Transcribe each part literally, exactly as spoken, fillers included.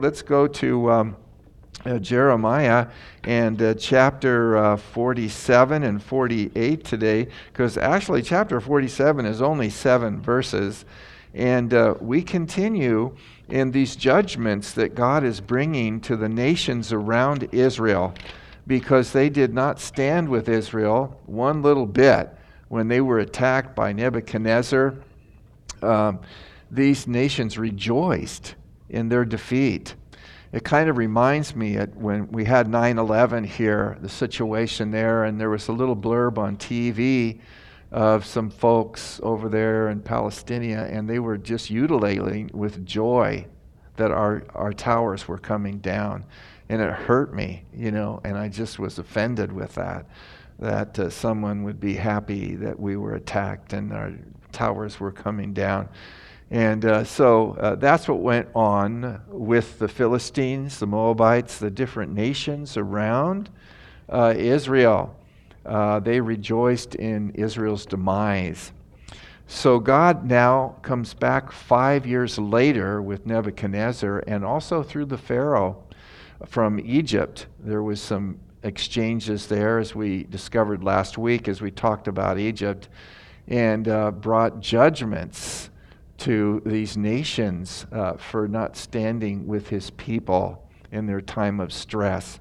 Let's go to um, uh, Jeremiah and uh, chapter uh, forty-seven and forty-eight today, because actually chapter forty-seven is only seven verses, and uh, we continue in these judgments that God is bringing to the nations around Israel, because they did not stand with Israel one little bit when they were attacked by Nebuchadnezzar. Um, these nations rejoiced in their defeat. It kind of reminds me of when we had nine eleven here, the situation there, and there was a little blurb on T V of some folks over there in Palestine, and they were just ululating with joy that our, our towers were coming down. And it hurt me, you know, and I just was offended with that, that uh, someone would be happy that we were attacked and our towers were coming down. And uh, so uh, that's what went on with the Philistines, the Moabites, the different nations around uh, Israel. Uh, they rejoiced in Israel's demise. So God now comes back five years later with Nebuchadnezzar, and also through the Pharaoh from Egypt. There was some exchanges there, as we discovered last week as we talked about Egypt, and uh, brought judgments to these nations uh, for not standing with his people in their time of stress.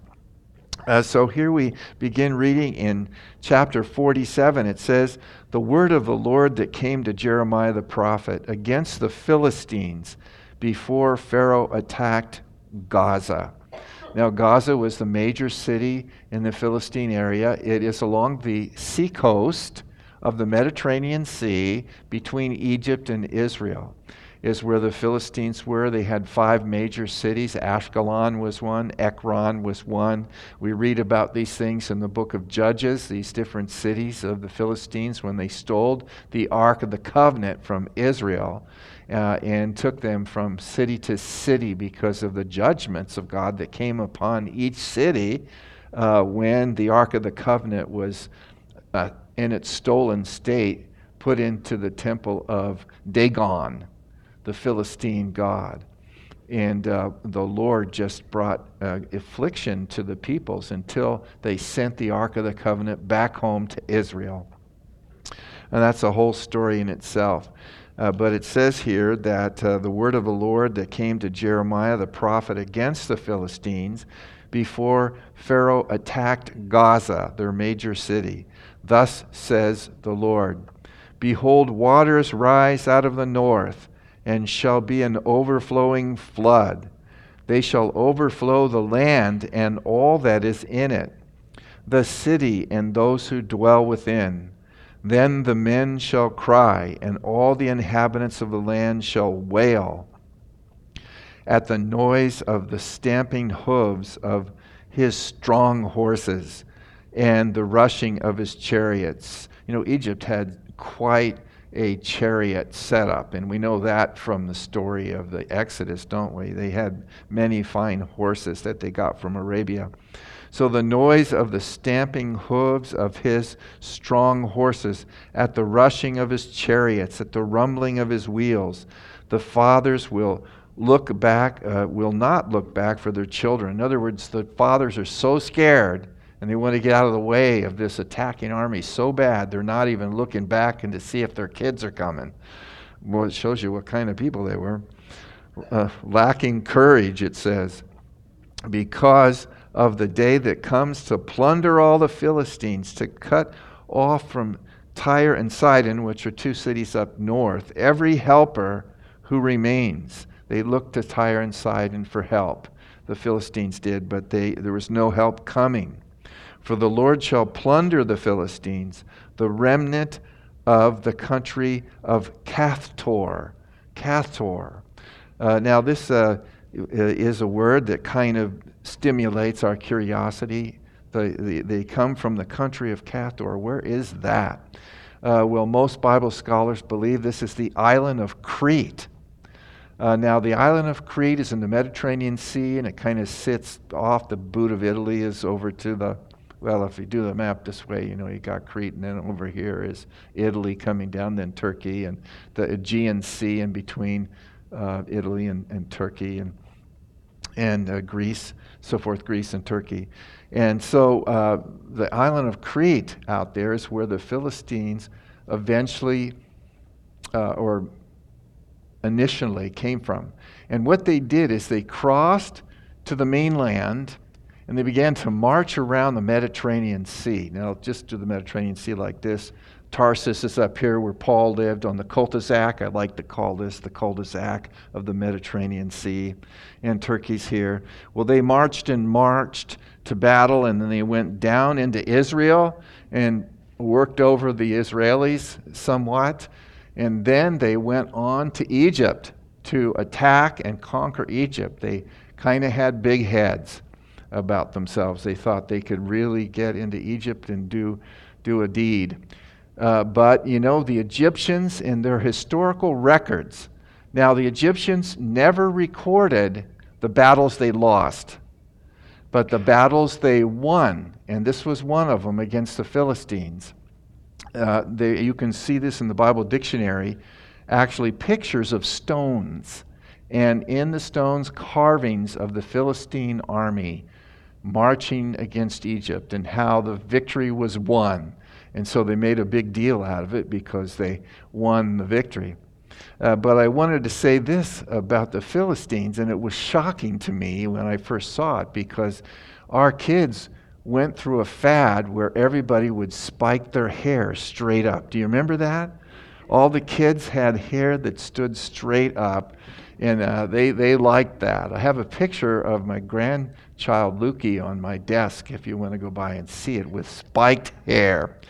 Uh, so here we begin reading in chapter forty-seven. It says, "The word of the Lord that came to Jeremiah the prophet against the Philistines before Pharaoh attacked Gaza." Now, Gaza was the major city in the Philistine area. It is along the seacoast of the Mediterranean Sea between Egypt and Israel, is where the Philistines were. They had five major cities. Ashkelon was one. Ekron was one. We read about these things in the book of Judges, these different cities of the Philistines when they stole the Ark of the Covenant from Israel uh, and took them from city to city because of the judgments of God that came upon each city uh, when the Ark of the Covenant was uh, in its stolen state put into the temple of Dagon, the Philistine god. And uh, the Lord just brought uh, affliction to the peoples until they sent the Ark of the Covenant back home to Israel. And that's a whole story in itself. Uh, but it says here that uh, the word of the Lord that came to Jeremiah the prophet against the Philistines before Pharaoh attacked Gaza, their major city. Thus says the Lord, "Behold, waters rise out of the north, and shall be an overflowing flood. They shall overflow the land and all that is in it, the city and those who dwell within. Then the men shall cry, and all the inhabitants of the land shall wail at the noise of the stamping hooves of his strong horses and the rushing of his chariots." You know, Egypt had quite a chariot setup, and we know that from the story of the Exodus, don't we? They had many fine horses that they got from Arabia. So the noise of the stamping hooves of his strong horses, at the rushing of his chariots, at the rumbling of his wheels, the fathers will look back, uh, will not look back for their children. In other words, the fathers are so scared and they want to get out of the way of this attacking army so bad, they're not even looking back and to see if their kids are coming. Well, it shows you what kind of people they were. Uh, lacking courage, it says, because of the day that comes to plunder all the Philistines, to cut off from Tyre and Sidon, which are two cities up north, every helper who remains. They looked to Tyre and Sidon for help. The Philistines did, but they, there was no help coming. For the Lord shall plunder the Philistines, the remnant of the country of Caphtor. Caphtor. Uh, now this uh, is a word that kind of stimulates our curiosity. They, they, they come from the country of Caphtor. Where is that? Uh, well, most Bible scholars believe this is the island of Crete. Uh, now, the island of Crete is in the Mediterranean Sea, and it kind of sits off the boot of Italy, is over to the, well, if you do the map this way, you know, you got Crete, and then over here is Italy coming down, then Turkey, and the Aegean Sea in between uh, Italy and, and Turkey. And and uh, Greece, so forth, Greece and Turkey. And so uh, the island of Crete out there is where the Philistines eventually uh, or initially came from. And what they did is they crossed to the mainland and they began to march around the Mediterranean Sea. Now, just do the Mediterranean Sea like this. Tarsus is up here where Paul lived on the cul-de-sac. I like to call this the cul-de-sac of the Mediterranean Sea. And Turkey's here. Well, they marched and marched to battle, and then they went down into Israel and worked over the Israelis somewhat. And then they went on to Egypt to attack and conquer Egypt. They kind of had big heads about themselves. They thought they could really get into Egypt and do, do a deed. Uh, but, you know, the Egyptians in their historical records, now the Egyptians never recorded the battles they lost, but the battles they won, and this was one of them against the Philistines. Uh, they, you can see this in the Bible dictionary, actually pictures of stones, and in the stones carvings of the Philistine army marching against Egypt and how the victory was won. And so they made a big deal out of it because they won the victory. Uh, but I wanted to say this about the Philistines, and it was shocking to me when I first saw it because our kids went through a fad where everybody would spike their hair straight up. Do you remember that? All the kids had hair that stood straight up, and uh, they, they liked that. I have a picture of my grandchild Lukey on my desk if you want to go by and see it, with spiked hair.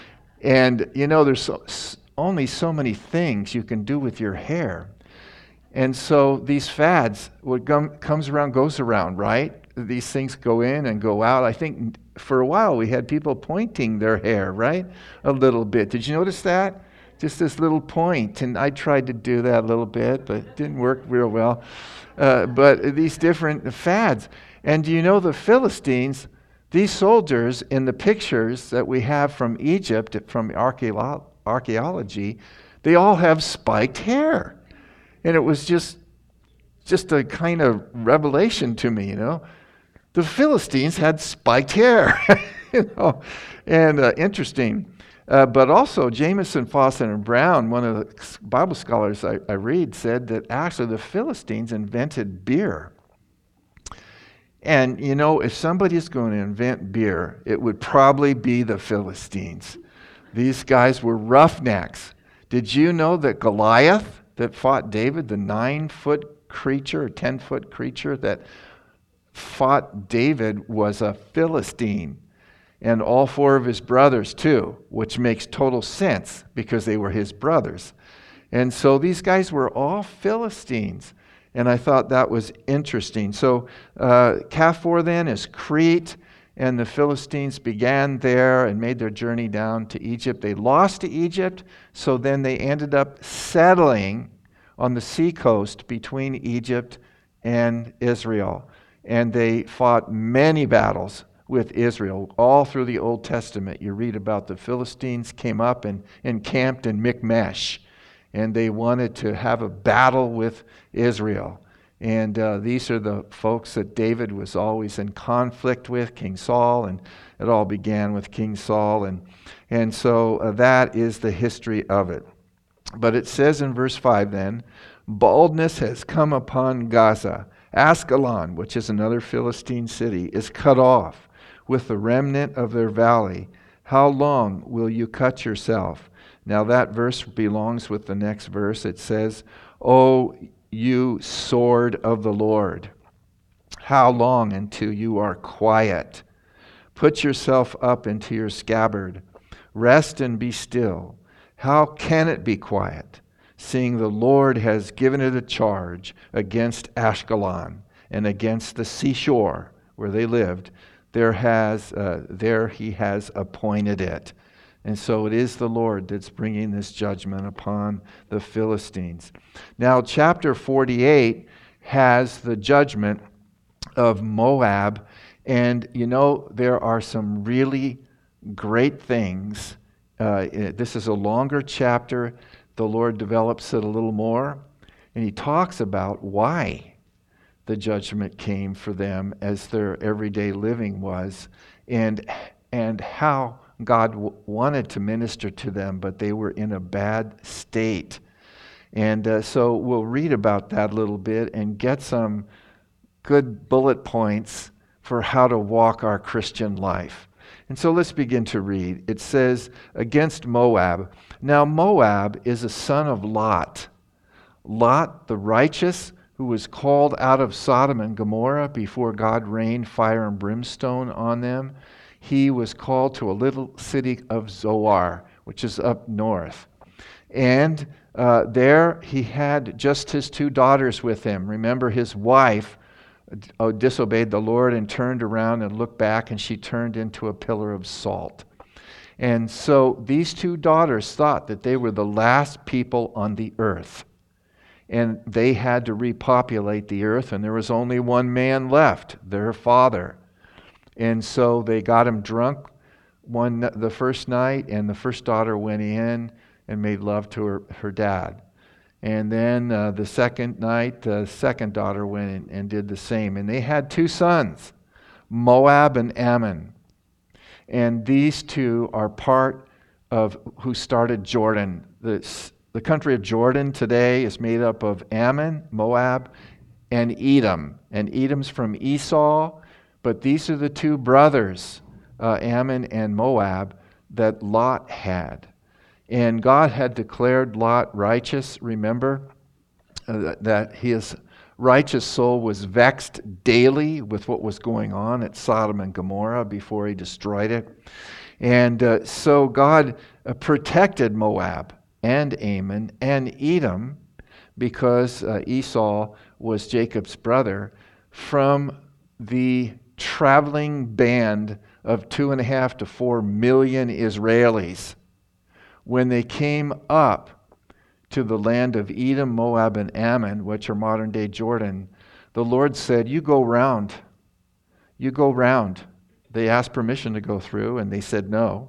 And you know, there's so, only so many things you can do with your hair. And so these fads, what com- comes around goes around, right? These things go in and go out. I think for a while we had people pointing their hair, right? A little bit. Did you notice that? Just this little point. And I tried to do that a little bit, but it didn't work real well. Uh, but these different fads. And do you know the Philistines, these soldiers in the pictures that we have from Egypt, from archaeolo- archaeology, they all have spiked hair. And it was just, just a kind of revelation to me, you know. The Philistines had spiked hair, you know, and uh, interesting. Uh, but also, Jamieson, Fawcett, and Brown, one of the Bible scholars I, I read, said that actually the Philistines invented beer. And, you know, if somebody's going to invent beer, it would probably be the Philistines. These guys were roughnecks. Did you know that Goliath, that fought David, the nine-foot creature, or ten-foot creature that fought David, was a Philistine? And all four of his brothers too, which makes total sense because they were his brothers. And so these guys were all Philistines. And I thought that was interesting. So uh, Kaphor then is Crete, and the Philistines began there and made their journey down to Egypt. They lost to Egypt, so then they ended up settling on the seacoast between Egypt and Israel. And they fought many battles with Israel. All through the Old Testament, you read about the Philistines came up and encamped in Michmash, and they wanted to have a battle with Israel. And uh, these are the folks that David was always in conflict with, King Saul, and it all began with King Saul. And, and so uh, that is the history of it. But it says in verse five then, baldness has come upon Gaza. Ascalon, which is another Philistine city, is cut off with the remnant of their valley. How long will you cut yourself? Now that verse belongs with the next verse. It says, O you sword of the Lord, how long until you are quiet? Put yourself up into your scabbard. Rest and be still. How can it be quiet, seeing the Lord has given it a charge against Ashkelon and against the seashore where they lived? There has, uh, there he has appointed it. And so it is the Lord that's bringing this judgment upon the Philistines. Now, chapter forty-eight has the judgment of Moab. And, you know, there are some really great things. Uh, this is a longer chapter. The Lord develops it a little more. And he talks about why. the judgment came for them as their everyday living was, and and how God w- wanted to minister to them, but they were in a bad state. And uh, so we'll read about that a little bit and get some good bullet points for how to walk our Christian life. And so let's begin to read. It says, against Moab. Now Moab is a son of Lot. Lot, the righteous, who was called out of Sodom and Gomorrah before God rained fire and brimstone on them. He was called to a little city of Zoar, which is up north. And uh, there he had just his two daughters with him. Remember, his wife uh, disobeyed the Lord and turned around and looked back, and she turned into a pillar of salt. And so these two daughters thought that they were the last people on the earth. And they had to repopulate the earth, and there was only one man left, their father. And so they got him drunk one the first night, and the first daughter went in and made love to her, her dad. And then uh, the second night, the second daughter went in and did the same. And they had two sons, Moab and Ammon. And these two are part of who started Jordan. The The country of Jordan today is made up of Ammon, Moab, and Edom. And Edom's from Esau, but these are the two brothers, uh, Ammon and Moab, that Lot had. And God had declared Lot righteous, remember, uh, that his righteous soul was vexed daily with what was going on at Sodom and Gomorrah before he destroyed it. And uh, so God uh, protected Moab and Ammon and Edom, because uh, Esau was Jacob's brother, from the traveling band of two and a half to four million Israelis. When they came up to the land of Edom, Moab, and Ammon, which are modern-day Jordan, the Lord said, you go round. You go round. They asked permission to go through, and they said no.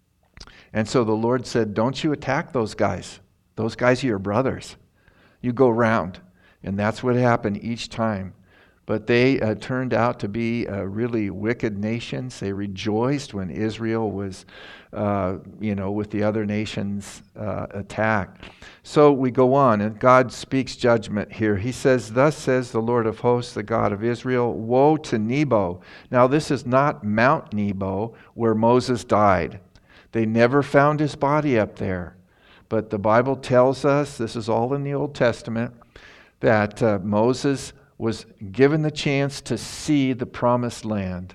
And so the Lord said, don't you attack those guys. Those guys are your brothers. You go round. And that's what happened each time. But they uh, turned out to be uh, really wicked nations. They rejoiced when Israel was, uh, you know, with the other nations uh, attacked. So we go on, and God speaks judgment here. He says, thus says the Lord of hosts, the God of Israel, woe to Nebo. Now this is not Mount Nebo where Moses died. They never found his body up there. But the Bible tells us, this is all in the Old Testament, that uh, Moses was given the chance to see the promised land.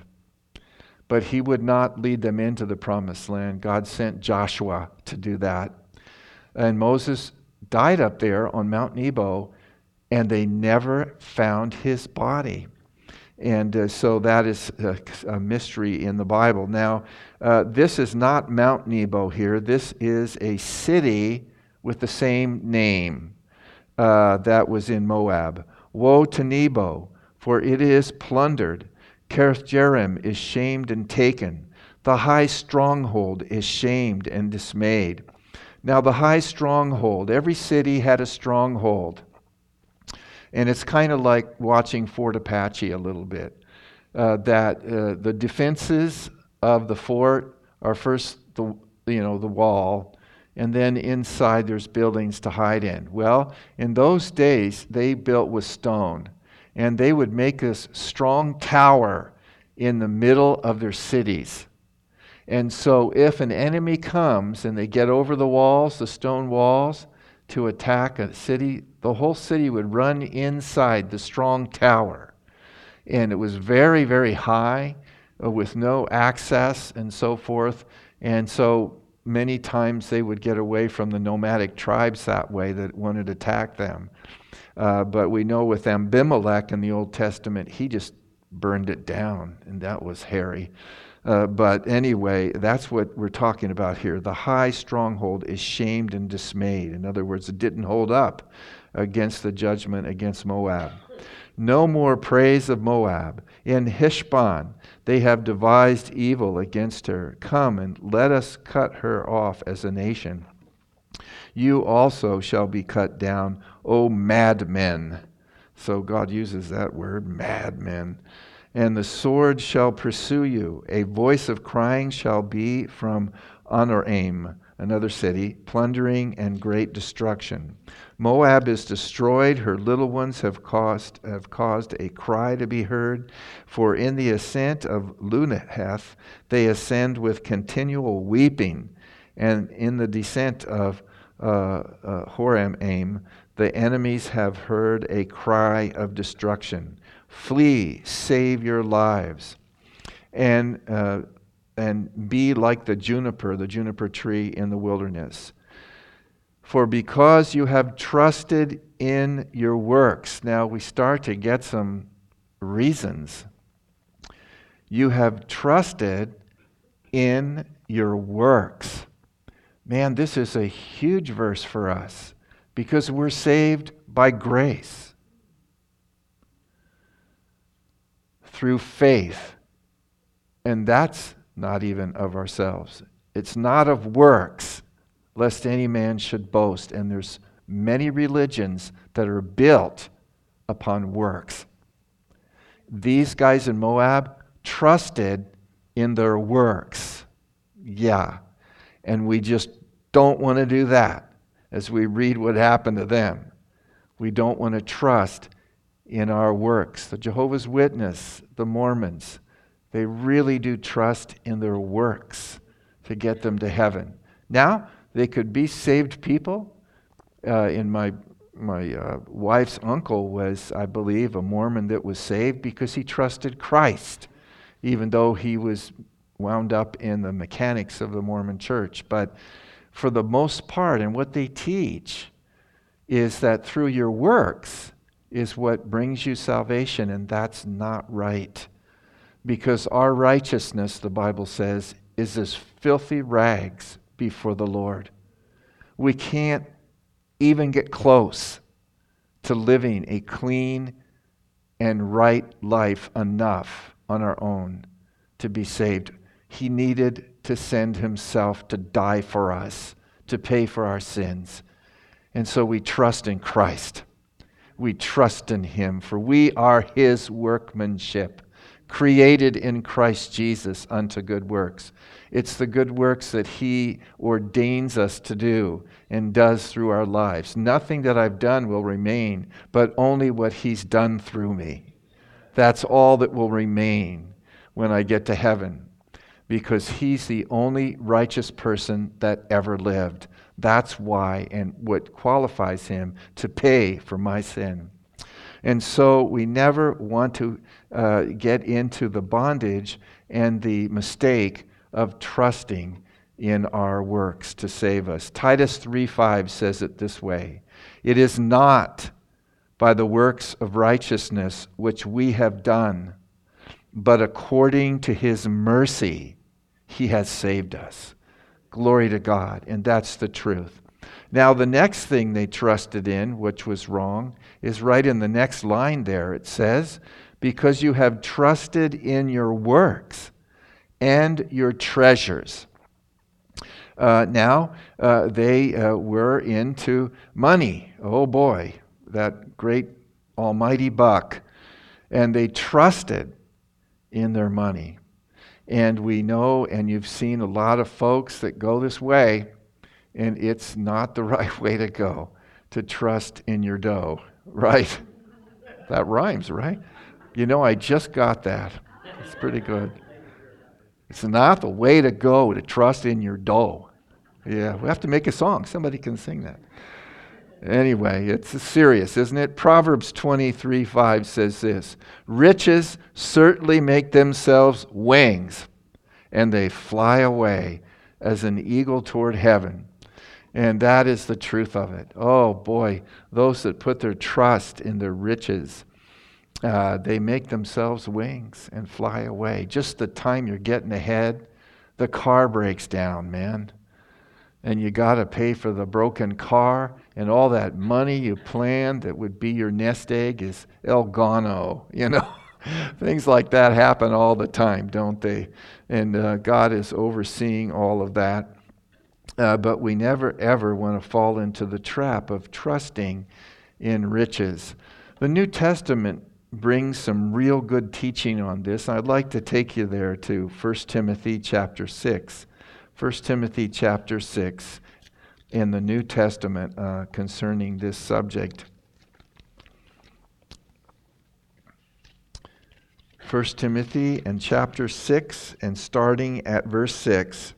But he would not lead them into the promised land. God sent Joshua to do that. And Moses died up there on Mount Nebo, and they never found his body. And uh, so that is a, a mystery in the Bible. Now, uh, this is not Mount Nebo here. This is a city with the same name uh, that was in Moab. Woe to Nebo, for it is plundered. Kiriath-jearim is shamed and taken. The high stronghold is shamed and dismayed. Now the high stronghold, every city had a stronghold. And it's kind of like watching Fort Apache a little bit. Uh, that uh, the defenses of the fort are first the you know the wall, and then inside there's buildings to hide in. Well, in those days they built with stone, and they would make this strong tower in the middle of their cities. And so if an enemy comes and they get over the walls, the stone walls, to attack a city, the whole city would run inside the strong tower. And it was very, very high uh, with no access and so forth. And so many times they would get away from the nomadic tribes that way that wanted to attack them. Uh, but we know with Abimelech in the Old Testament, he just burned it down, and that was hairy. Uh, but anyway, that's what we're talking about here. The high stronghold is shamed and dismayed. In other words, it didn't hold up against the judgment against Moab. No more praise of Moab. In Heshbon, they have devised evil against her. Come and let us cut her off as a nation. You also shall be cut down, O madmen. So God uses that word, madmen. And the sword shall pursue you. A voice of crying shall be from Anoraim, another city, plundering and great destruction. Moab is destroyed. Her little ones have caused, have caused a cry to be heard. For in the ascent of Lunahath they ascend with continual weeping. And in the descent of uh, uh, Horonaim, the enemies have heard a cry of destruction. Flee, save your lives, and uh, and be like the juniper, the juniper tree in the wilderness. For because you have trusted in your works, now we start to get some reasons. You have trusted in your works. Man, this is a huge verse for us because we're saved by grace. Through faith. And that's not even of ourselves. It's not of works, lest any man should boast. And there's many religions that are built upon works. These guys in Moab trusted in their works. Yeah. And we just don't want to do that as we read what happened to them. We don't want to trust in our works. The Jehovah's Witness, the Mormons, they really do trust in their works to get them to heaven. Now, they could be saved people. Uh, in my my uh, wife's uncle was, I believe, a Mormon that was saved because he trusted Christ, even though he was wound up in the mechanics of the Mormon church. But for the most part, and what they teach is that through your works is what brings you salvation, and that's not right. Because our righteousness, the Bible says, is as filthy rags before the Lord. We can't even get close to living a clean and right life enough on our own to be saved. He needed to send himself to die for us, to pay for our sins. And so we trust in Christ. We trust in him, for we are his workmanship, created in Christ Jesus unto good works. It's the good works that he ordains us to do and does through our lives. Nothing that I've done will remain, but only what he's done through me. That's all that will remain when I get to heaven, because he's the only righteous person that ever lived. That's why, and what qualifies him to pay for my sin. And so we never want to uh, get into the bondage and the mistake of trusting in our works to save us. Titus three five says it this way: it is not by the works of righteousness which we have done, but according to his mercy he has saved us. Glory to God. And that's the truth. Now, the next thing they trusted in, which was wrong, is right in the next line there. It says, because you have trusted in your works and your treasures. Uh, now, uh, they uh, were into money. Oh boy, that great almighty buck. And they trusted in their money. And we know, and you've seen a lot of folks that go this way, and it's not the right way to go, to trust in your dough, right? That rhymes, right? You know, I just got that. It's pretty good. It's not the way to go to trust in your dough. Yeah, we have to make a song. Somebody can sing that. Anyway, it's serious, isn't it? Proverbs twenty-three five says this: riches certainly make themselves wings, and they fly away as an eagle toward heaven. And that is the truth of it. Oh boy, those that put their trust in their riches, uh, they make themselves wings and fly away. Just the time you're getting ahead, the car breaks down, man. And you got to pay for the broken car, and all that money you planned that would be your nest egg is el gano, you know. Things like that happen all the time, don't they? And uh, God is overseeing all of that. Uh, but we never, ever want to fall into the trap of trusting in riches. The New Testament brings some real good teaching on this. I'd like to take you there to First Timothy chapter six. First Timothy chapter six in the New Testament uh, concerning this subject. First Timothy and chapter six and starting at verse six.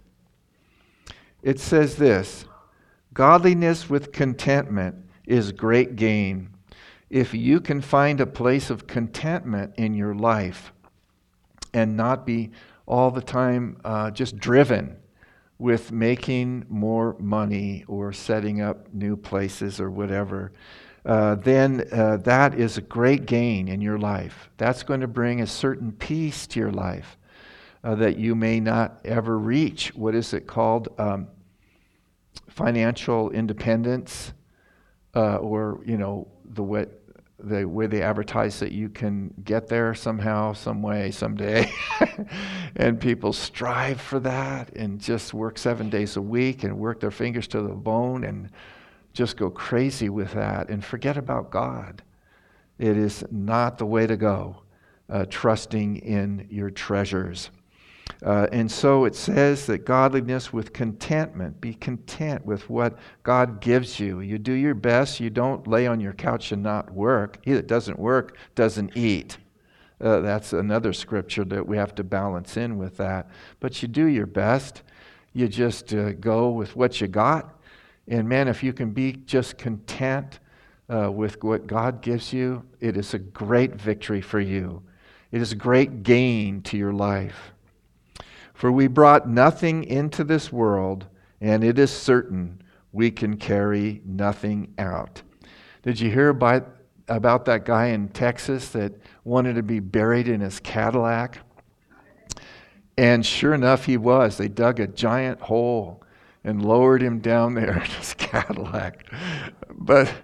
It says this, "Godliness with contentment is great gain." If you can find a place of contentment in your life and not be all the time uh, just driven with making more money or setting up new places or whatever, uh, then uh, that is a great gain in your life. That's going to bring a certain peace to your life uh, that you may not ever reach. What is it called? Um, financial independence, uh, or, you know, the way the way they advertise that you can get there somehow, some way, someday. And people strive for that and just work seven days a week and work their fingers to the bone and just go crazy with that and forget about God. It is not the way to go, uh, trusting in your treasures. Uh, and so it says that godliness with contentment, be content with what God gives you. You do your best. You don't lay on your couch and not work. He that doesn't work doesn't eat. Uh, that's another scripture that we have to balance in with that. But you do your best. You just uh, go with what you got. And man, if you can be just content uh, with what God gives you, it is a great victory for you. It is a great gain to your life. For we brought nothing into this world, and it is certain we can carry nothing out. Did you hear about, about that guy in Texas that wanted to be buried in his Cadillac? And sure enough, he was. They dug a giant hole and lowered him down there in his Cadillac. But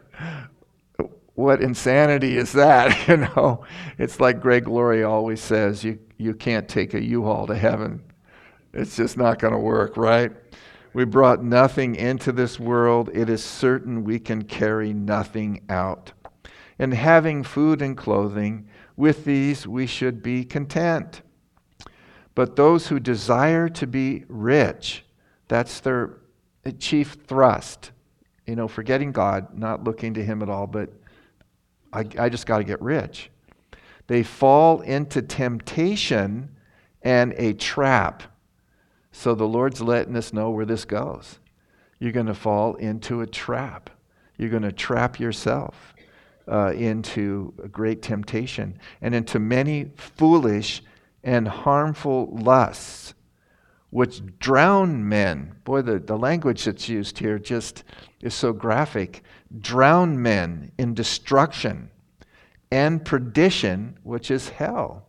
what insanity is that? You know, it's like Greg Laurie always says, you, you can't take a U-Haul to heaven. It's just not going to work, right? We brought nothing into this world. It is certain we can carry nothing out. And having food and clothing, with these we should be content. But those who desire to be rich, that's their chief thrust. You know, forgetting God, not looking to Him at all, but I, I just got to get rich. They fall into temptation and a trap. So the Lord's letting us know where this goes. You're going to fall into a trap. You're going to trap yourself uh, into a great temptation and into many foolish and harmful lusts, which drown men. Boy, the, the language that's used here just is so graphic. Drown men in destruction and perdition, which is hell.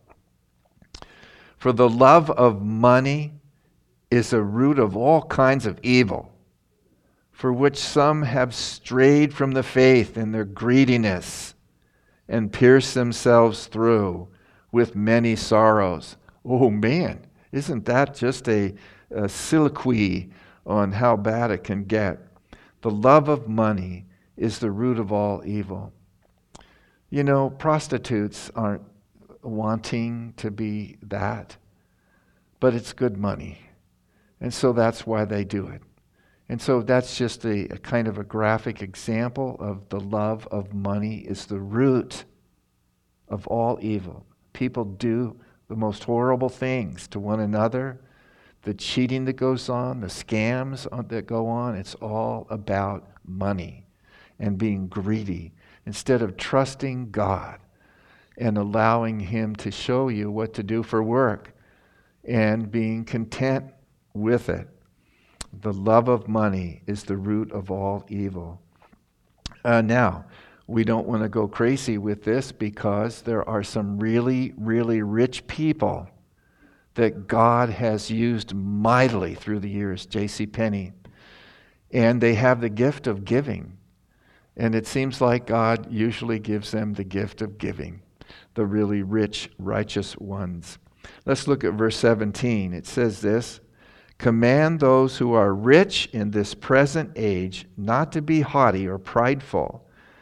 For the love of money is a root of all kinds of evil, for which some have strayed from the faith in their greediness and pierced themselves through with many sorrows. Oh man, isn't that just a, a soliloquy on how bad it can get? The love of money is the root of all evil. You know, prostitutes aren't wanting to be that, but it's good money. And so that's why they do it. And so that's just a, a kind of a graphic example of the love of money is the root of all evil. People do the most horrible things to one another. The cheating that goes on, the scams that go on, it's all about money and being greedy instead of trusting God and allowing Him to show you what to do for work and being content with it. The love of money is the root of all evil. Uh, now, we don't want to go crazy with this because there are some really, really rich people that God has used mightily through the years, J C Penney, and they have the gift of giving. And it seems like God usually gives them the gift of giving, the really rich, righteous ones. Let's look at verse seventeen. It says this, "Command those who are rich in this present age not to be haughty or prideful,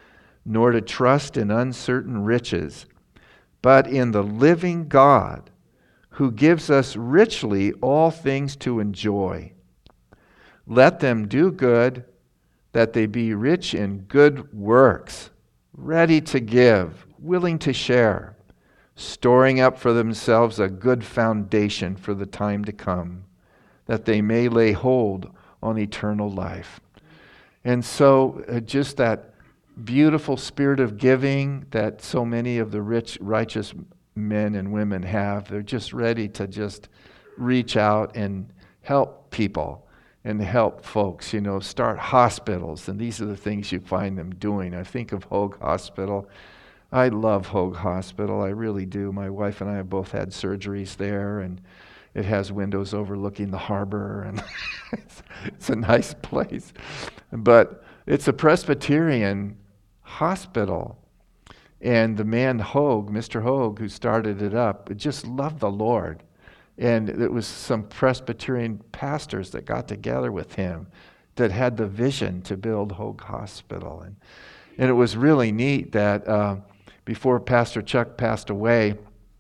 nor to trust in uncertain riches, but in the living God, who gives us richly all things to enjoy. Let them do good, that they be rich in good works, ready to give, willing to share, storing up for themselves a good foundation for the time to come, that they may lay hold on eternal life. And so uh, just that beautiful spirit of giving that so many of the rich, righteous men and women have. They're just ready to just reach out and help people and help folks, you know, start hospitals. And these are the things you find them doing. I think of Hoag Hospital. I love Hoag Hospital. I really do. My wife and I have both had surgeries there, and it has windows overlooking the harbor, and it's, it's a nice place. But it's a Presbyterian hospital. And the man Hoag, Mister Hoag, who started it up, just loved the Lord. And it was some Presbyterian pastors that got together with him that had the vision to build Hoag Hospital. And, and it was really neat that uh, before Pastor Chuck passed away,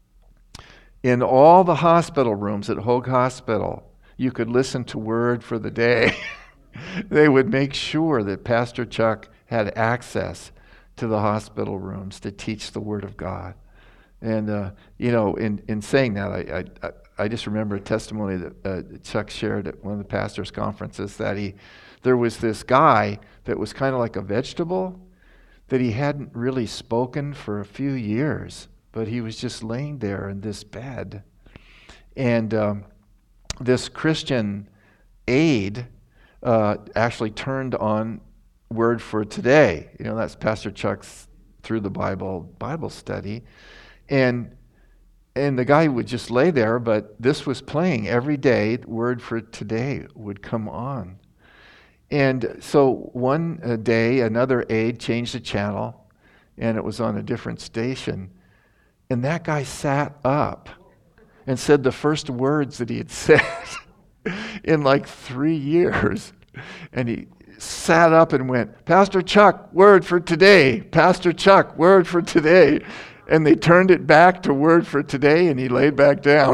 in all the hospital rooms at Hoag Hospital, you could listen to Word for the Day. They would make sure that Pastor Chuck had access to the hospital rooms to teach the Word of God. And, uh, you know, in, in saying that, I, I I just remember a testimony that uh, Chuck shared at one of the pastors' conferences that he, there was this guy that was kind of like a vegetable that he hadn't really spoken for a few years, but he was just laying there in this bed. And um, this Christian aide uh, actually turned on Word for Today. You know, that's Pastor Chuck's Through the Bible Bible study. And and the guy would just lay there, but this was playing every day. Word for Today would come on. And so one uh, day, another aide changed the channel, and it was on a different station. And that guy sat up and said the first words that he had said in like three years. And he sat up and went, "Pastor Chuck, Word for Today. Pastor Chuck, Word for Today." And they turned it back to Word for Today, and he laid back down.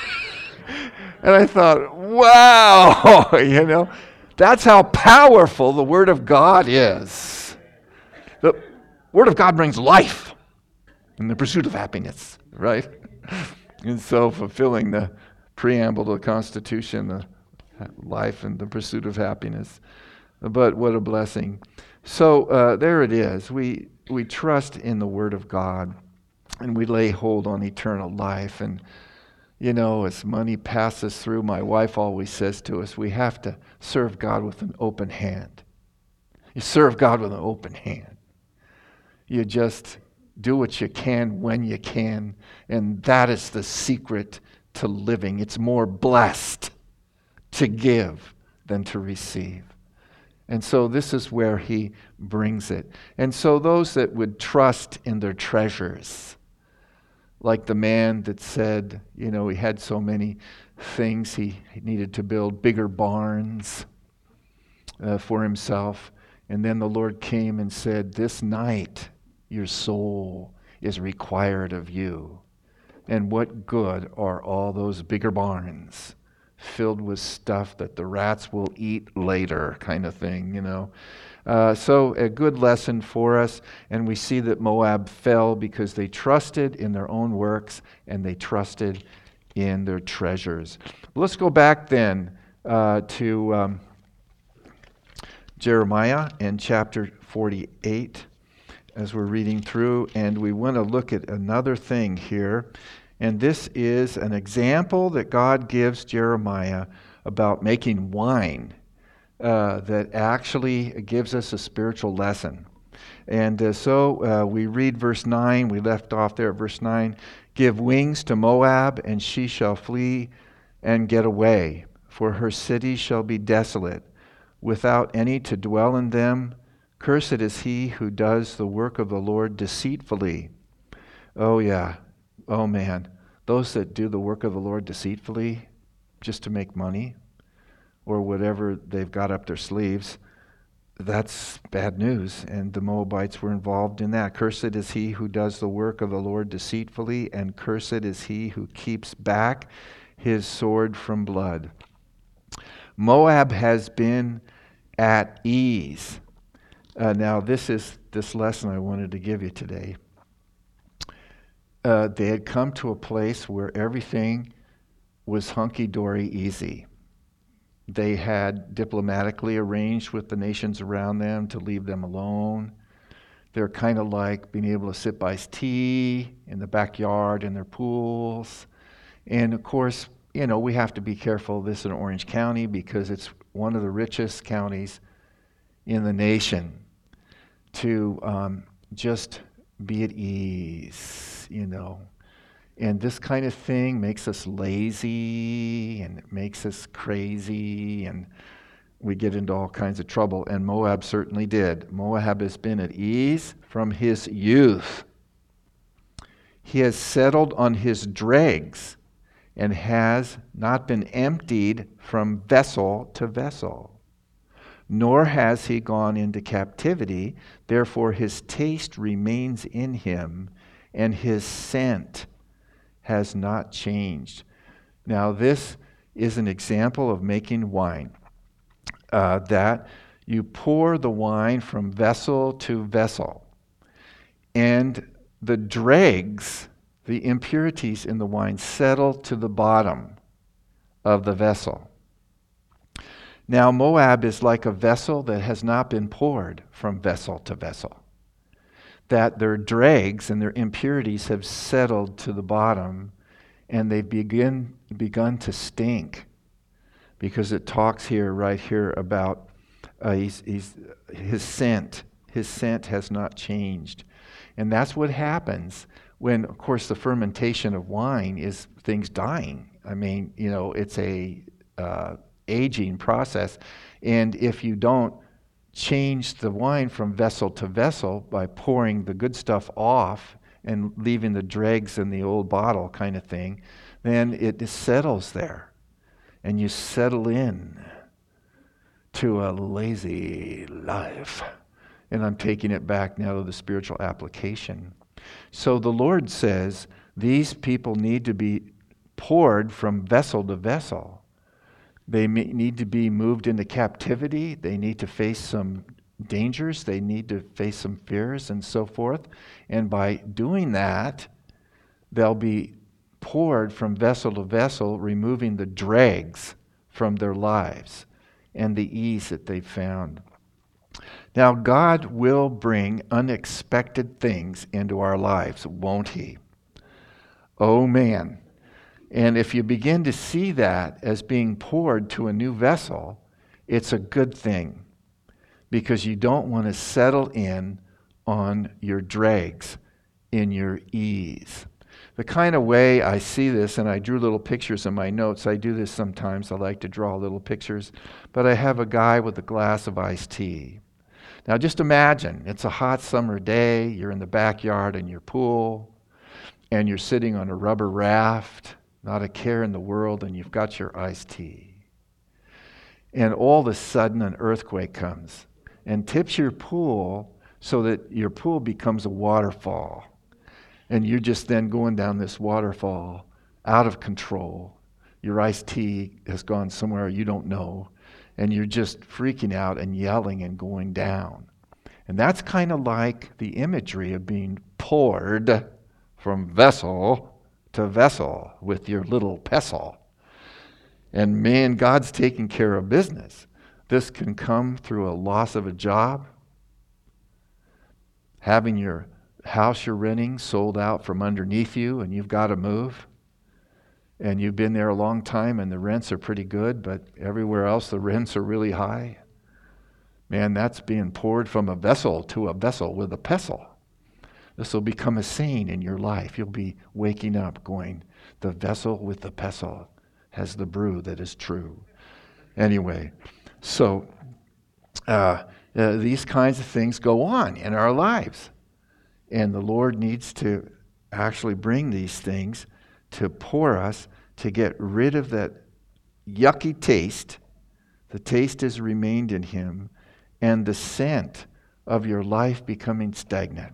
And I thought, wow, you know, that's how powerful the Word of God is. The Word of God brings life and the pursuit of happiness, right? And so fulfilling the preamble to the Constitution, the life and the pursuit of happiness. But what a blessing. So uh, there it is. We we trust in the Word of God, and we lay hold on eternal life. And, you know, as money passes through, my wife always says to us, we have to serve God with an open hand. You serve God with an open hand. You just do what you can when you can, and that is the secret to living. It's more blessed to give than to receive. And so this is where he brings it. And so those that would trust in their treasures, like the man that said, you know, he had so many things, he, he needed to build bigger barns uh, for himself. And then the Lord came and said, this night your soul is required of you. And what good are all those bigger barns filled with stuff that the rats will eat later, kind of thing, you know? Uh, so a good lesson for us, and we see that Moab fell because they trusted in their own works and they trusted in their treasures. Let's go back then uh, to um, Jeremiah and chapter forty-eight as we're reading through, and we want to look at another thing here, and this is an example that God gives Jeremiah about making wine. Uh, that actually gives us a spiritual lesson. And uh, so uh, we read verse nine, we left off there at verse nine, give wings to Moab, and she shall flee and get away, for her cities shall be desolate, without any to dwell in them. Cursed is he who does the work of the Lord deceitfully. Oh yeah, oh man, those that do the work of the Lord deceitfully, just to make money, or whatever they've got up their sleeves, that's bad news, and the Moabites were involved in that. Cursed is he who does the work of the Lord deceitfully, and cursed is he who keeps back his sword from blood. Moab has been at ease. Uh, now, this is this lesson I wanted to give you today. Uh, they had come to a place where everything was hunky-dory easy. They had diplomatically arranged with the nations around them to leave them alone. They're kind of like being able to sip iced tea in the backyard in their pools. And of course, you know, we have to be careful of this in Orange County because it's one of the richest counties in the nation to um, just be at ease, you know. And this kind of thing makes us lazy and it makes us crazy and we get into all kinds of trouble. And Moab certainly did. Moab has been at ease from his youth. He has settled on his dregs and has not been emptied from vessel to vessel. Nor has he gone into captivity. Therefore his taste remains in him and his scent has not changed. Now, this is an example of making wine. Uh, that you pour the wine from vessel to vessel, and the dregs, the impurities in the wine, settle to the bottom of the vessel. Now, Moab is like a vessel that has not been poured from vessel to vessel. That their dregs and their impurities have settled to the bottom and they've begin, begun to stink. Because it talks here, right here, about uh, he's, he's, his scent. His scent has not changed. And that's what happens when, of course, the fermentation of wine is things dying. I mean, you know, it's a uh, aging process. And if you don't change the wine from vessel to vessel by pouring the good stuff off and leaving the dregs in the old bottle kind of thing, then it settles there. And you settle in to a lazy life. And I'm taking it back now to the spiritual application. So the Lord says these people need to be poured from vessel to vessel. They need to be moved into captivity. They need to face some dangers. They need to face some fears and so forth. And by doing that, they'll be poured from vessel to vessel, removing the dregs from their lives and the ease that they've found. Now, God will bring unexpected things into our lives, won't He? Oh, man. And if you begin to see that as being poured to a new vessel, it's a good thing because you don't want to settle in on your dregs, in your ease. The kind of way I see this, and I drew little pictures in my notes. I do this sometimes. I like to draw little pictures. But I have a guy with a glass of iced tea. Now just imagine, it's a hot summer day. You're in the backyard in your pool, and you're sitting on a rubber raft. Not a care in the world, and you've got your iced tea. And all of a sudden an earthquake comes and tips your pool so that your pool becomes a waterfall. And you're just then going down this waterfall out of control. Your iced tea has gone somewhere you don't know, and you're just freaking out and yelling and going down. And that's kind of like the imagery of being poured from vessel to vessel with your little pestle. And man, God's taking care of business. This can come through a loss of a job, having your house you're renting sold out from underneath you and you've got to move. And you've been there a long time and the rents are pretty good, but everywhere else the rents are really high. Man, that's being poured from a vessel to a vessel with a pestle. This will become a saying in your life. You'll be waking up going, the vessel with the pestle has the brew that is true. Anyway, so uh, uh, these kinds of things go on in our lives. And the Lord needs to actually bring these things to pour us to get rid of that yucky taste. The taste has remained in Him, and the scent of your life becoming stagnant.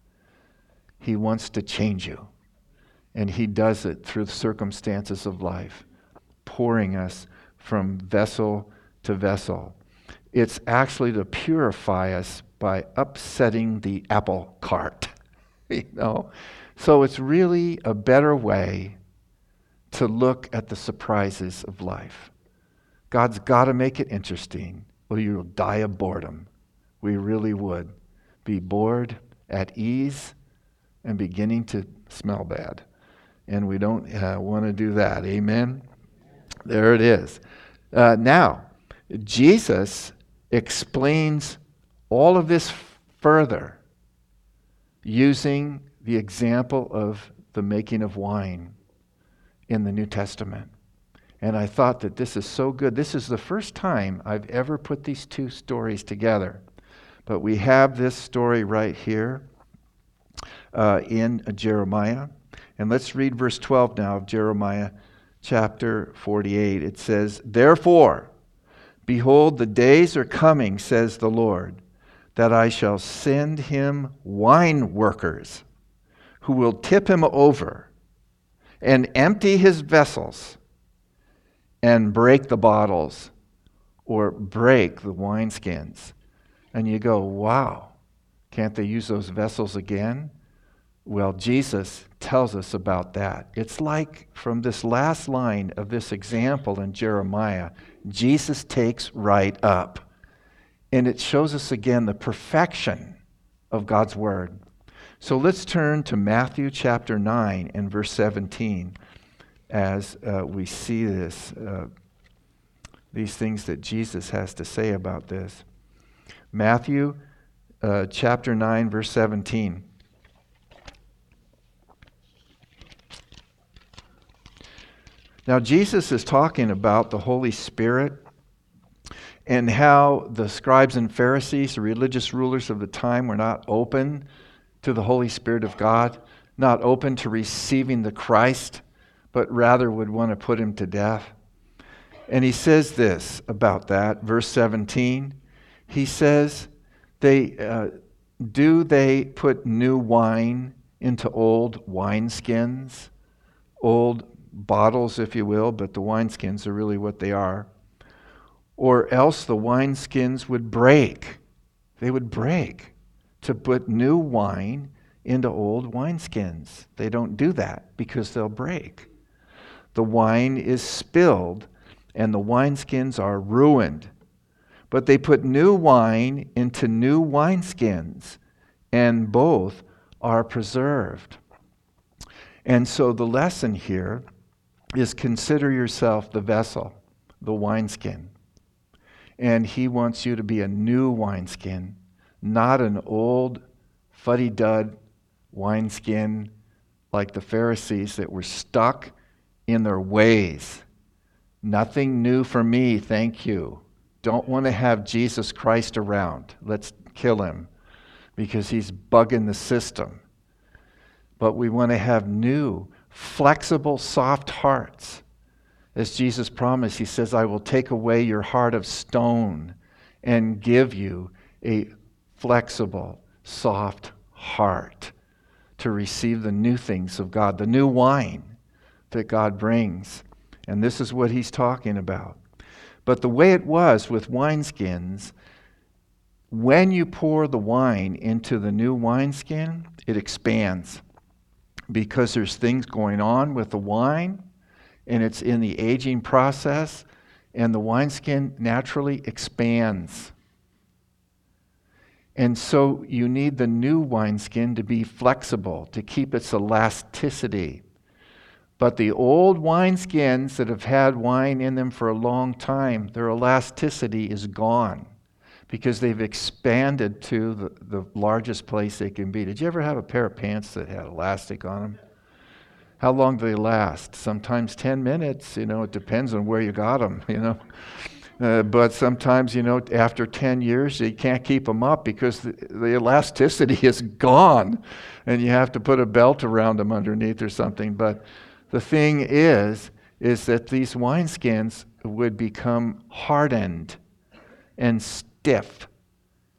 He wants to change you. And he does it through the circumstances of life, pouring us from vessel to vessel. It's actually to purify us by upsetting the apple cart. You know? So it's really a better way to look at the surprises of life. God's got to make it interesting, or you'll die of boredom. We really would be bored, at ease, and beginning to smell bad. And we don't uh, want to do that. Amen? There it is. Uh, now, Jesus explains all of this further using the example of the making of wine in the New Testament. And I thought that this is so good. This is the first time I've ever put these two stories together. But we have this story right here uh, in Jeremiah. And let's read verse twelve now of Jeremiah chapter forty-eight. It says, "Therefore, behold, the days are coming, says the Lord, that I shall send him wine workers who will tip him over and empty his vessels and break the bottles," or break the wineskins. And you go, wow, can't they use those vessels again? Well, Jesus tells us about that. It's like from this last line of this example in Jeremiah, Jesus takes right up. And it shows us again the perfection of God's word. So let's turn to Matthew chapter nine and verse seventeen as uh, we see this, uh, these things that Jesus has to say about this. Matthew uh, chapter nine, verse seventeen. Now, Jesus is talking about the Holy Spirit and how the scribes and Pharisees, the religious rulers of the time, were not open to the Holy Spirit of God, not open to receiving the Christ, but rather would want to put him to death. And he says this about that, verse seventeen. He says, "They uh, do they put new wine into old wineskins?" Old bottles, if you will, but the wineskins are really what they are. "Or else the wineskins would break." They would break to put new wine into old wineskins. They don't do that because they'll break. The wine is spilled and the wineskins are ruined. But they put new wine into new wineskins, and both are preserved. And so the lesson here is consider yourself the vessel, the wineskin. And he wants you to be a new wineskin, not an old fuddy-dud wineskin like the Pharisees that were stuck in their ways. Nothing new for me, thank you. Don't want to have Jesus Christ around. Let's kill him because he's bugging the system. But we want to have new, flexible, soft hearts. As Jesus promised, he says, "I will take away your heart of stone and give you a flexible, soft heart to receive the new things of God, the new wine that God brings." And this is what he's talking about. But the way it was with wineskins, when you pour the wine into the new wineskin, it expands because there's things going on with the wine, and it's in the aging process, and the wineskin naturally expands. And so you need the new wineskin to be flexible, to keep its elasticity. But the old wineskins that have had wine in them for a long time, their elasticity is gone because they've expanded to the, the largest place they can be. Did you ever have a pair of pants that had elastic on them? How long do they last? Sometimes ten minutes, you know, it depends on where you got them, you know. Uh, but sometimes, you know, after ten years, you can't keep them up because the, the elasticity is gone and you have to put a belt around them underneath or something. But the thing is, is that these wineskins would become hardened and stiff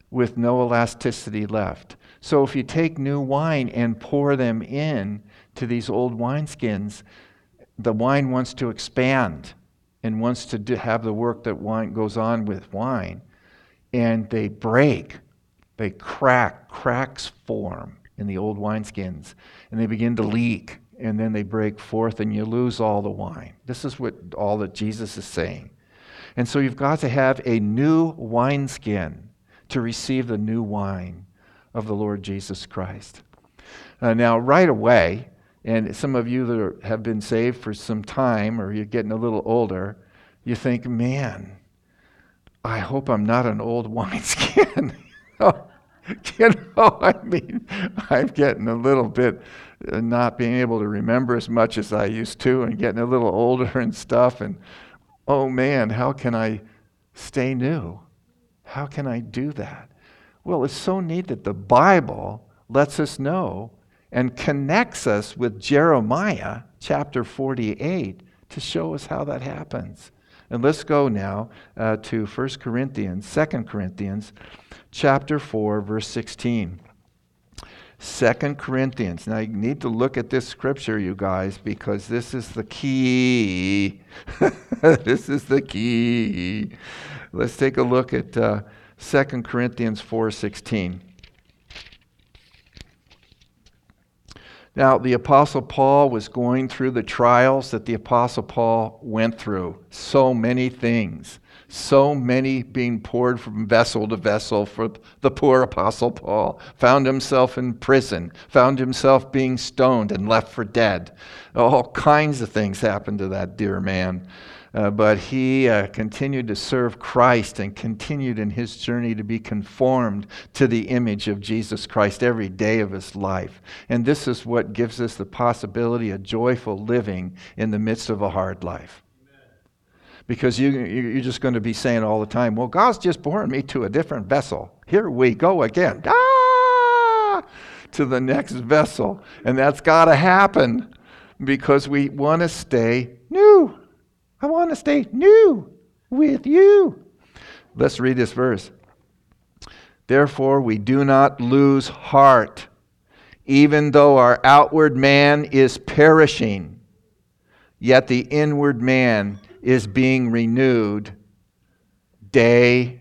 with no elasticity left. So if you take new wine and pour them in to these old wineskins, the wine wants to expand and wants to do, have the work that wine goes on with wine. And they break, they crack, cracks form in the old wineskins, and they begin to leak, and then they break forth, and you lose all the wine. This is what all that Jesus is saying. And so you've got to have a new wineskin to receive the new wine of the Lord Jesus Christ. Uh, now, right away, and some of you that are, have been saved for some time, or you're getting a little older, you think, man, I hope I'm not an old wineskin. You know, I mean, I'm getting a little bit uh, not being able to remember as much as I used to, and getting a little older and stuff, and oh man, how can I stay new? How can I do that? Well, it's so neat that the Bible lets us know and connects us with Jeremiah chapter forty-eight to show us how that happens. And let's go now uh, to First Corinthians, Second Corinthians chapter four, verse sixteen. Second Corinthians. Now you need to look at this scripture, you guys, because this is the key. This is the key. Let's take a look at uh, Second Corinthians four sixteen. Now, the Apostle Paul was going through the trials that the Apostle Paul went through. So many things. So many being poured from vessel to vessel for the poor Apostle Paul. Found himself in prison. Found himself being stoned and left for dead. All kinds of things happened to that dear man. Uh, but he uh, continued to serve Christ and continued in his journey to be conformed to the image of Jesus Christ every day of his life. And this is what gives us the possibility of joyful living in the midst of a hard life. Because you, you're just going to be saying all the time, well, God's just pouring me to a different vessel. Here we go again. Ah! To the next vessel. And that's got to happen because we want to stay new. I want to stay new with you. Let's read this verse. Therefore, we do not lose heart, even though our outward man is perishing, yet the inward man is being renewed day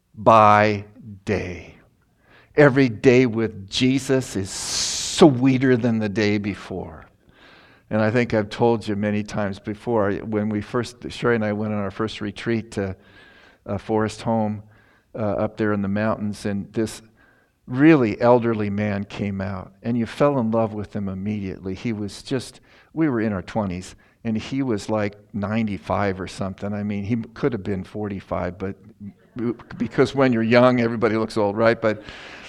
by day. Every day with Jesus is sweeter than the day before. And I think I've told you many times before, when we first, Sherry and I went on our first retreat to uh, Forest Home uh, up there in the mountains, and this really elderly man came out, and you fell in love with him immediately. He was just, we were in our twenties, and he was like ninety-five or something. I mean, he could have been forty-five, but because when you're young, everybody looks old, right? But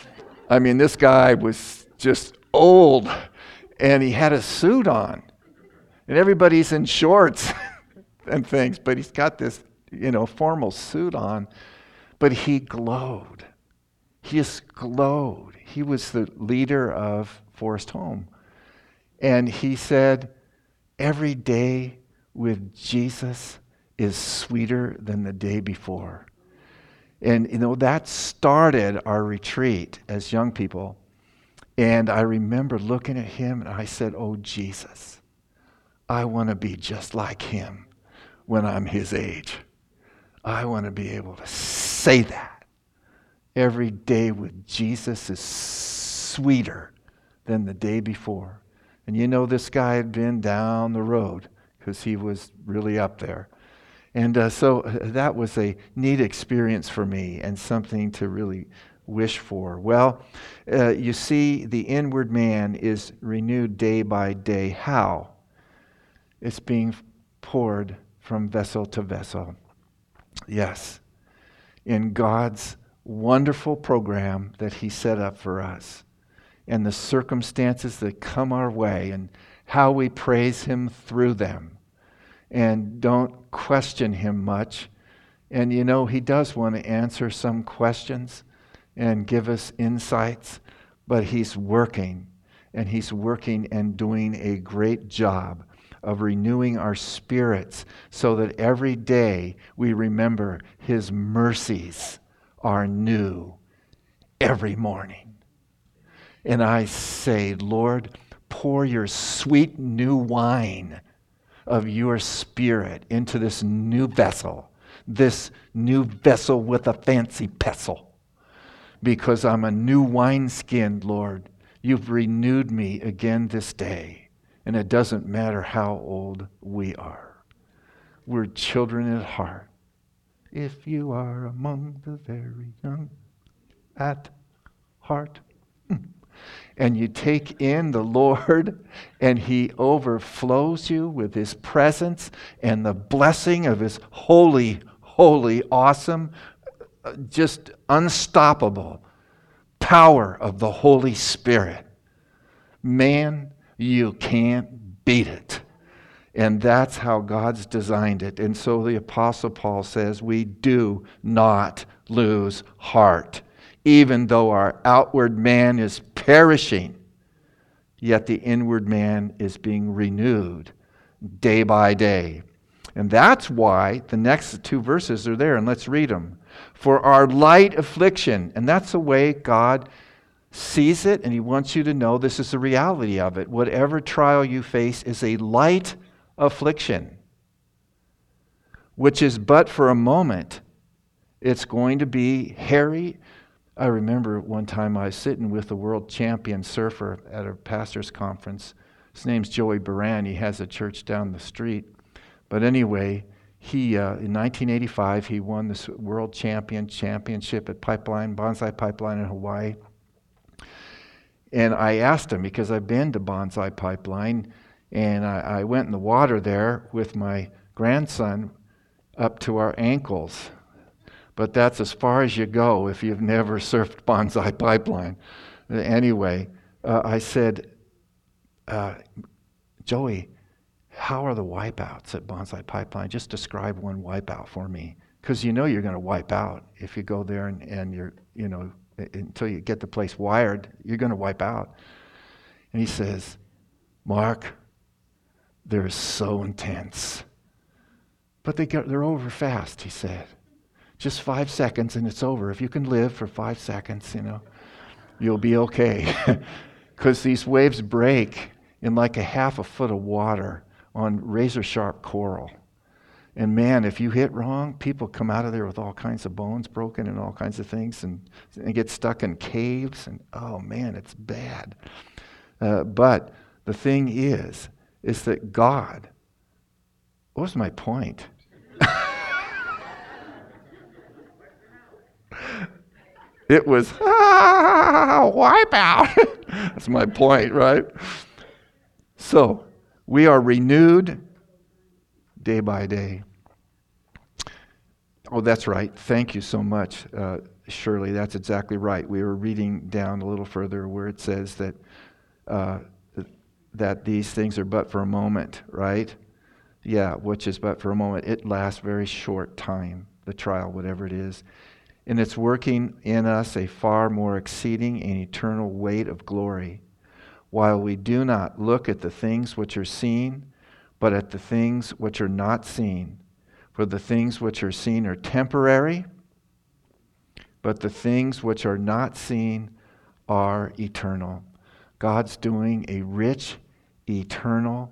I mean, this guy was just old, and he had a suit on, and everybody's in shorts and things, but he's got this, you know, formal suit on, but he glowed. He just glowed. He was the leader of Forest Home. And he said, every day with Jesus is sweeter than the day before. And, you know, that started our retreat as young people. And I remember looking at him and I said, oh, Jesus, I want to be just like him when I'm his age. I want to be able to say that. Every day with Jesus is sweeter than the day before. And you know, this guy had been down the road because he was really up there. And uh, so that was a neat experience for me and something to really wish for. Well, uh, you see, the inward man is renewed day by day. How? It's being poured from vessel to vessel. Yes, in God's wonderful program that he set up for us, and the circumstances that come our way, and how we praise him through them, and don't question him much. And you know, he does want to answer some questions and give us insights, but he's working, and he's working and doing a great job of renewing our spirits so that every day we remember his mercies are new every morning. And I say, Lord, pour your sweet new wine of your Spirit into this new vessel, this new vessel with a fancy pestle, because I'm a new wineskin, Lord. You've renewed me again this day, and it doesn't matter how old we are. We're children at heart. If you are among the very young at heart. And you take in the Lord, and He overflows you with His presence and the blessing of His holy, holy, awesome, just unstoppable power of the Holy Spirit. Man, you can't beat it. And that's how God's designed it. And so the Apostle Paul says, we do not lose heart. Even though our outward man is perishing, yet the inward man is being renewed day by day. And that's why the next two verses are there, and let's read them. For our light affliction, and that's the way God sees it, and He wants you to know this is the reality of it. Whatever trial you face is a light affliction, which is but for a moment. It's going to be hairy. I remember one time I was sitting with a world champion surfer at a pastor's conference. His name's Joey Baran. He has a church down the street. But anyway, he uh, in nineteen eighty-five, he won this world champion championship at Pipeline, Bonsai Pipeline in Hawaii. And I asked him, because I've been to Bonsai Pipeline, and I, I went in the water there with my grandson up to our ankles. But that's as far as you go if you've never surfed Bonsai Pipeline. Anyway, uh, I said, uh, Joey, how are the wipeouts at Bonsai Pipeline? Just describe one wipeout for me. Because you know you're going to wipe out if you go there and, and you're, you know, until you get the place wired, you're going to wipe out. And he says, Mark, they're so intense. But they get, they're over fast, he said. Just five seconds and it's over. If you can live for five seconds, you know, you'll be okay. Because these waves break in like a half a foot of water on razor sharp coral. And man, if you hit wrong, people come out of there with all kinds of bones broken and all kinds of things, and, and get stuck in caves. And oh man, it's bad. Uh, but the thing is, is that God, what was my point? It was, ah, wipe out. That's my point, right? So, we are renewed day by day. Oh, that's right. Thank you so much, uh, Shirley. That's exactly right. We were reading down a little further where it says that uh, that these things are but for a moment, right? Yeah, which is but for a moment. It lasts very short time, the trial, whatever it is. And it's working in us a far more exceeding and eternal weight of glory, while we do not look at the things which are seen, but at the things which are not seen. For the things which are seen are temporary, but the things which are not seen are eternal. God's doing a rich, eternal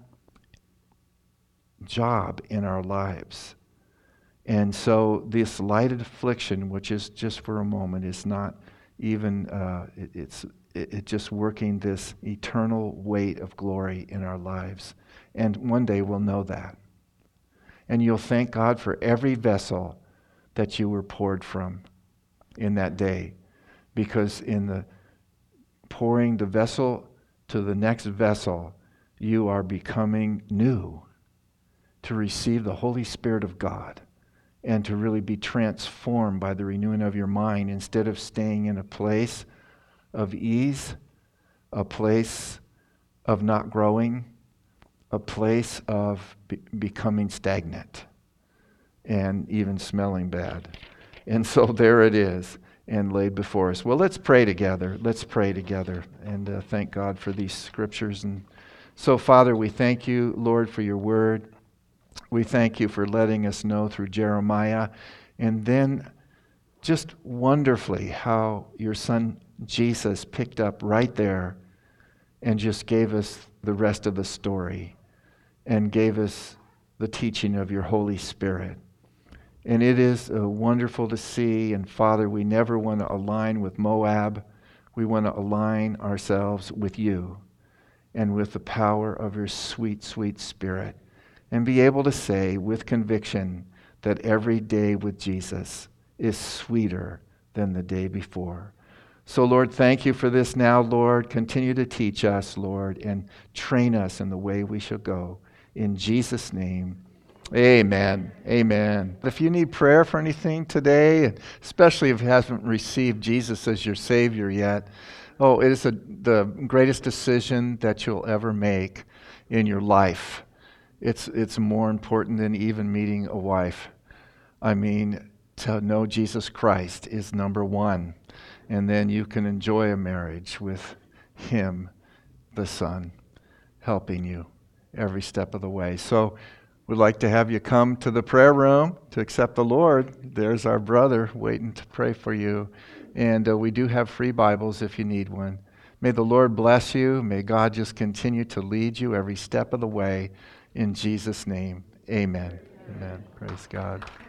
job in our lives. And so this light affliction, which is just for a moment, is not even, uh, it, it's it, it just working this eternal weight of glory in our lives. And one day we'll know that. And you'll thank God for every vessel that you were poured from in that day. Because in the pouring the vessel to the next vessel, you are becoming new to receive the Holy Spirit of God and to really be transformed by the renewing of your mind instead of staying in a place of ease, a place of not growing, a place of be- becoming stagnant and even smelling bad. And so there it is, and laid before us. Well, let's pray together. Let's pray together and uh, thank God for these scriptures. And so, Father, we thank you, Lord, for your word. We thank you for letting us know through Jeremiah, and then just wonderfully how your son Jesus picked up right there and just gave us the rest of the story and gave us the teaching of your Holy Spirit. And it is uh, wonderful to see. And Father, we never want to align with Moab. We want to align ourselves with you and with the power of your sweet, sweet Spirit, and be able to say with conviction that every day with Jesus is sweeter than the day before. So, Lord, thank you for this now, Lord. Continue to teach us, Lord, and train us in the way we shall go. In Jesus' name, amen. Amen. If you need prayer for anything today, especially if you haven't received Jesus as your Savior yet, oh, it is a, the greatest decision that you'll ever make in your life. It's, it's more important than even meeting a wife. I mean, to know Jesus Christ is number one. And then you can enjoy a marriage with Him, the Son, helping you every step of the way. So we'd like to have you come to the prayer room to accept the Lord. There's our brother waiting to pray for you. And uh, we do have free Bibles if you need one. May the Lord bless you. May God just continue to lead you every step of the way. In Jesus' name, amen. Amen. Praise God.